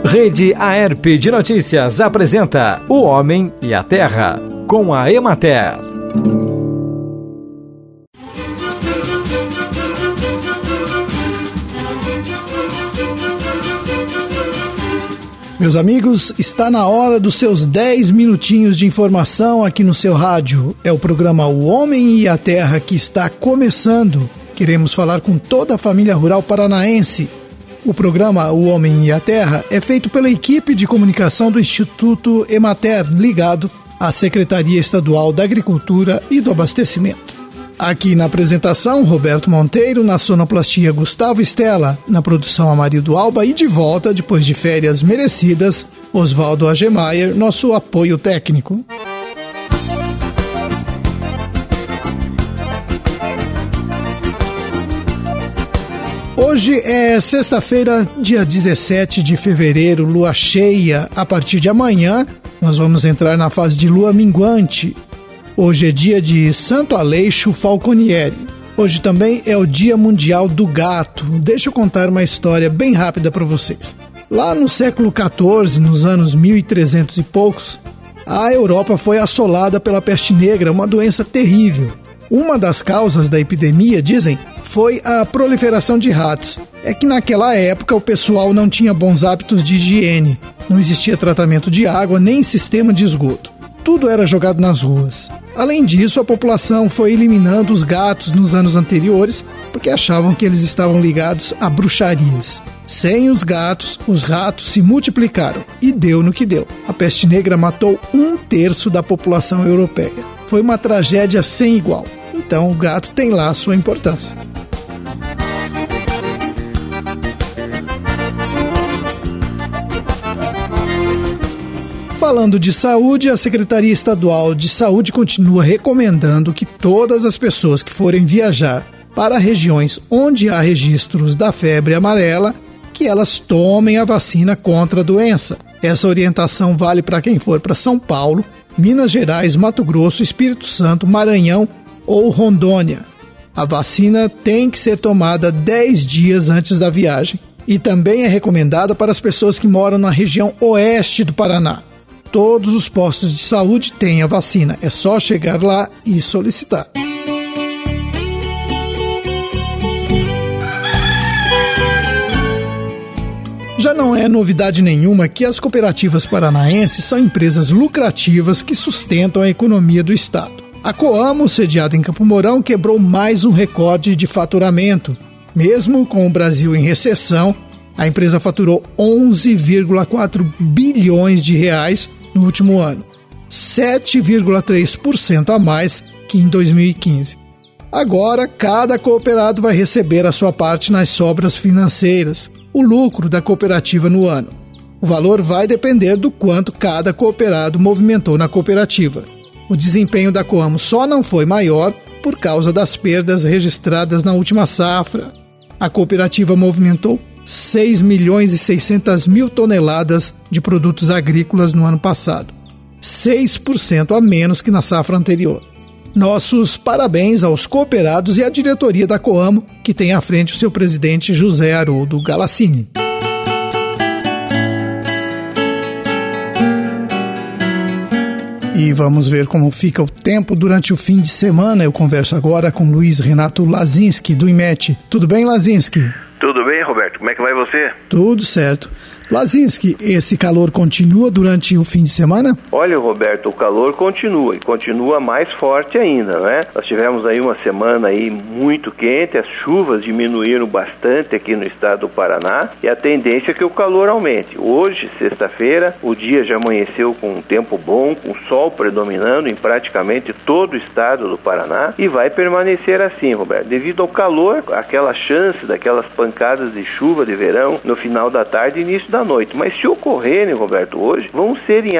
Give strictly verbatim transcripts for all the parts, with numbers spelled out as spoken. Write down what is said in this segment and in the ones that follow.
Rede Aerp de Notícias apresenta O Homem e a Terra, com a Emater. Meus amigos, está na hora dos seus dez minutinhos de informação aqui no seu rádio. É o programa O Homem e a Terra que está começando. Queremos falar com toda a família rural paranaense. O programa O Homem e a Terra é feito pela equipe de comunicação do Instituto Emater, ligado à Secretaria Estadual da Agricultura e do Abastecimento. Aqui na apresentação, Roberto Monteiro, na sonoplastia Gustavo Stella, na produção Amarildo Alba e de volta, depois de férias merecidas, Oswaldo Agemeyer, nosso apoio técnico. Hoje é sexta-feira, dia dezessete de fevereiro, lua cheia. A partir de amanhã, nós vamos entrar na fase de lua minguante. Hoje é dia de Santo Aleixo Falconieri. Hoje também é o Dia Mundial do Gato. Deixa eu contar uma história bem rápida para vocês. Lá no século quatorze, nos anos mil e trezentos e poucos, a Europa foi assolada pela peste negra, uma doença terrível. Uma das causas da epidemia, dizem, foi a proliferação de ratos. É que naquela época o pessoal não tinha bons hábitos de higiene. Não existia tratamento de água nem sistema de esgoto. Tudo era jogado nas ruas. Além disso, a população foi eliminando os gatos nos anos anteriores porque achavam que eles estavam ligados a bruxarias. Sem os gatos, os ratos se multiplicaram e deu no que deu. A peste negra matou um terço da população europeia. Foi uma tragédia sem igual. Então o gato tem lá a sua importância. Falando de saúde, a Secretaria Estadual de Saúde continua recomendando que todas as pessoas que forem viajar para regiões onde há registros da febre amarela, que elas tomem a vacina contra a doença. Essa orientação vale para quem for para São Paulo, Minas Gerais, Mato Grosso, Espírito Santo, Maranhão ou Rondônia. A vacina tem que ser tomada dez dias antes da viagem e também é recomendada para as pessoas que moram na região oeste do Paraná. Todos os postos de saúde têm a vacina, é só chegar lá e solicitar. Já não é novidade nenhuma que as cooperativas paranaenses são empresas lucrativas que sustentam a economia do estado. A Coamo, sediada em Campo Mourão, quebrou mais um recorde de faturamento. Mesmo com o Brasil em recessão, a empresa faturou onze vírgula quatro bilhões de reais no último ano, sete vírgula três por cento a mais que em dois mil e quinze. Agora, cada cooperado vai receber a sua parte nas sobras financeiras, o lucro da cooperativa no ano. O valor vai depender do quanto cada cooperado movimentou na cooperativa. O desempenho da Coamo só não foi maior por causa das perdas registradas na última safra. A cooperativa movimentou seis milhões e seiscentas mil toneladas de produtos agrícolas no ano passado, seis por cento a menos que na safra anterior. Nossos parabéns aos cooperados e à diretoria da Coamo, que tem à frente o seu presidente José Haroldo Galassini. E vamos ver como fica o tempo durante o fim de semana. Eu converso agora com Luiz Renato Lazinski, do IMET. Tudo bem, Lazinski? Tudo bem, Roberto? Como é que vai você? Tudo certo. Lazinski, esse calor continua durante o fim de semana? Olha, Roberto, o calor continua e continua mais forte ainda, né? Nós tivemos aí uma semana aí muito quente, as chuvas diminuíram bastante aqui no estado do Paraná e a tendência é que o calor aumente. Hoje, sexta-feira, o dia já amanheceu com um tempo bom, com sol predominando em praticamente todo o estado do Paraná e vai permanecer assim, Roberto. Devido ao calor, aquela chance daquelas pancadas de chuva de verão no final da tarde e início da noite. Mas se ocorrerem, Roberto, hoje, vão ser em áreas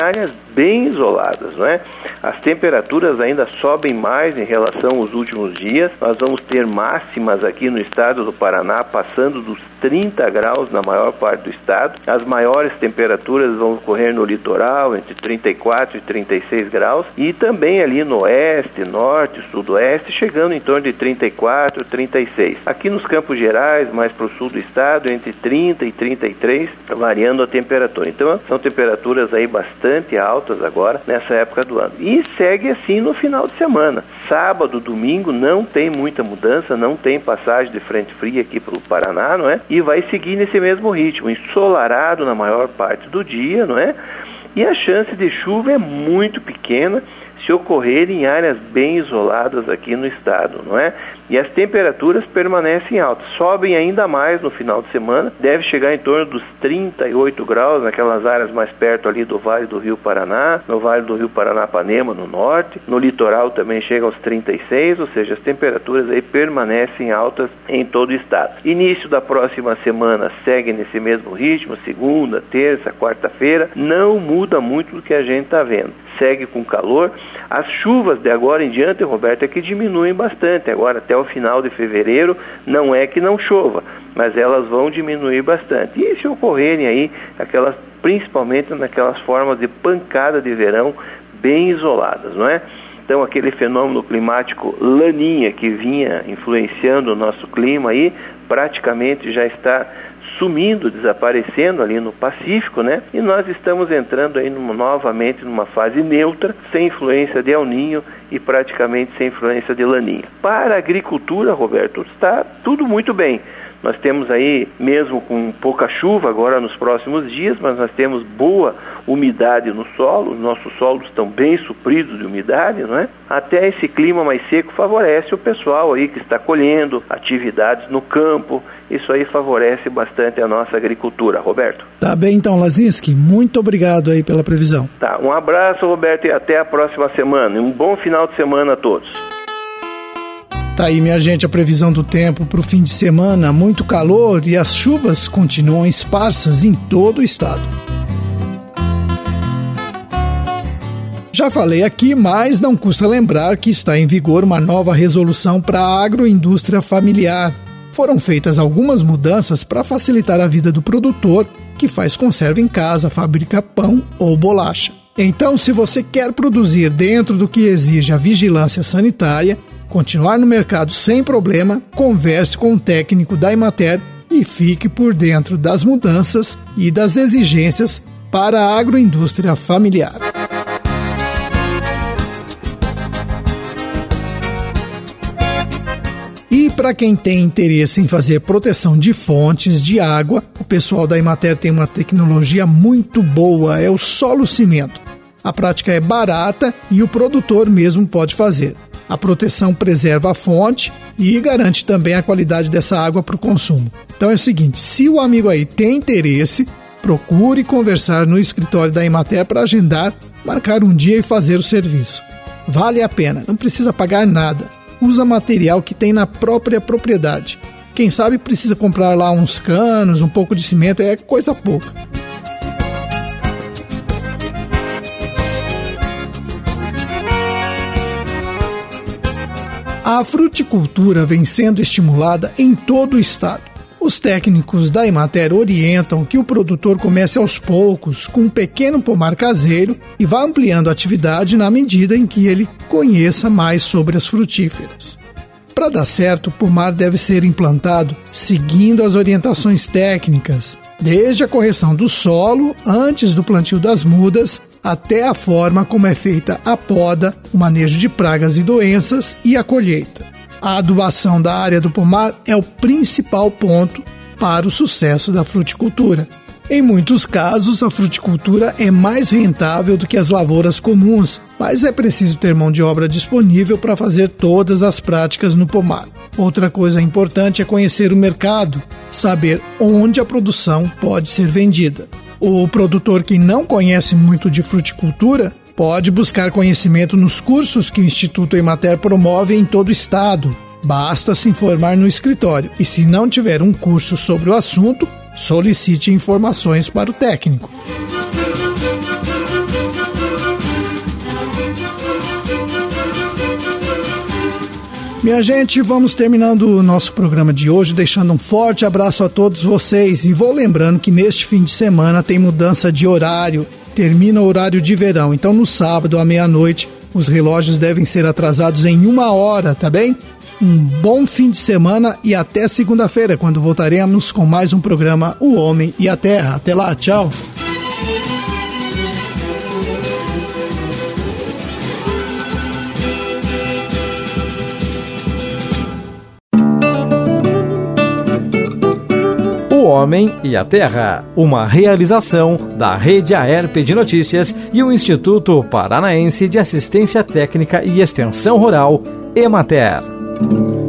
bem isoladas, não é? As temperaturas ainda sobem mais em relação aos últimos dias. Nós vamos ter máximas aqui no estado do Paraná passando dos trinta graus na maior parte do estado. As maiores temperaturas vão ocorrer no litoral, entre trinta e quatro e trinta e seis graus, e também ali no oeste, norte, sudoeste, chegando em torno de trinta e quatro, trinta e seis. Aqui nos Campos Gerais, mais para o sul do estado, entre trinta e trinta e três, variando a temperatura. Então, são temperaturas aí bastante altas agora, nessa época do ano. E segue assim no final de semana. Sábado, domingo, não tem muita mudança, não tem passagem de frente fria aqui para o Paraná, não é? E vai seguir nesse mesmo ritmo, ensolarado na maior parte do dia, não é? E a chance de chuva é muito pequena se ocorrer em áreas bem isoladas aqui no estado, não é? E as temperaturas permanecem altas, sobem ainda mais no final de semana, deve chegar em torno dos trinta e oito graus naquelas áreas mais perto ali do Vale do Rio Paraná, no Vale do Rio Paranapanema, no norte, no litoral também chega aos trinta e seis, ou seja, as temperaturas aí permanecem altas em todo o estado. Início da próxima semana segue nesse mesmo ritmo, segunda, terça, quarta-feira, não muda muito do que a gente está vendo. Segue com calor. As chuvas de agora em diante, Roberto, é que diminuem bastante. Agora, até o final de fevereiro, não é que não chova, mas elas vão diminuir bastante. E se ocorrerem aí, aquelas, principalmente naquelas formas de pancada de verão bem isoladas, não é? Então, aquele fenômeno climático Laninha que vinha influenciando o nosso clima aí, praticamente já está sumindo, desaparecendo ali no Pacífico, né? E nós estamos entrando aí numa, novamente numa fase neutra, sem influência de El Niño e praticamente sem influência de Laninha. Para a agricultura, Roberto, está tudo muito bem. Nós temos aí, mesmo com pouca chuva agora nos próximos dias, mas nós temos boa umidade no solo, os nossos solos estão bem supridos de umidade, não é? Até esse clima mais seco favorece o pessoal aí que está colhendo, atividades no campo, isso aí favorece bastante a nossa agricultura, Roberto. Tá bem então, Lazinski, muito obrigado aí pela previsão. Tá, um abraço, Roberto, e até a próxima semana, e um bom final de semana a todos. Tá aí, minha gente, a previsão do tempo para o fim de semana, muito calor e as chuvas continuam esparsas em todo o estado. Já falei aqui, mas não custa lembrar que está em vigor uma nova resolução para a agroindústria familiar. Foram feitas algumas mudanças para facilitar a vida do produtor que faz conserva em casa, fabrica pão ou bolacha. Então, se você quer produzir dentro do que exige a vigilância sanitária, continuar no mercado sem problema, converse com o técnico da Emater e fique por dentro das mudanças e das exigências para a agroindústria familiar. E para quem tem interesse em fazer proteção de fontes de água, o pessoal da Emater tem uma tecnologia muito boa, é o solo cimento. A prática é barata e o produtor mesmo pode fazer. A proteção preserva a fonte e garante também a qualidade dessa água para o consumo. Então é o seguinte, se o amigo aí tem interesse, procure conversar no escritório da Emater para agendar, marcar um dia e fazer o serviço. Vale a pena, não precisa pagar nada. Usa material que tem na própria propriedade. Quem sabe precisa comprar lá uns canos, um pouco de cimento, é coisa pouca. A fruticultura vem sendo estimulada em todo o estado. Os técnicos da Emater orientam que o produtor comece aos poucos com um pequeno pomar caseiro e vá ampliando a atividade na medida em que ele conheça mais sobre as frutíferas. Para dar certo, o pomar deve ser implantado seguindo as orientações técnicas, desde a correção do solo antes do plantio das mudas até a forma como é feita a poda, o manejo de pragas e doenças e a colheita. A adubação da área do pomar é o principal ponto para o sucesso da fruticultura. Em muitos casos, a fruticultura é mais rentável do que as lavouras comuns, mas é preciso ter mão de obra disponível para fazer todas as práticas no pomar. Outra coisa importante é conhecer o mercado, saber onde a produção pode ser vendida. O produtor que não conhece muito de fruticultura pode buscar conhecimento nos cursos que o Instituto Emater promove em todo o estado. Basta se informar no escritório e, se não tiver um curso sobre o assunto, solicite informações para o técnico. Minha gente, vamos terminando o nosso programa de hoje, deixando um forte abraço a todos vocês. E vou lembrando que neste fim de semana tem mudança de horário, termina o horário de verão. Então no sábado à meia-noite, os relógios devem ser atrasados em uma hora, tá bem? Um bom fim de semana e até segunda-feira, quando voltaremos com mais um programa O Homem e a Terra. Até lá, tchau! O Homem e a Terra, uma realização da Rede Aerp de Notícias e o Instituto Paranaense de Assistência Técnica e Extensão Rural, Emater.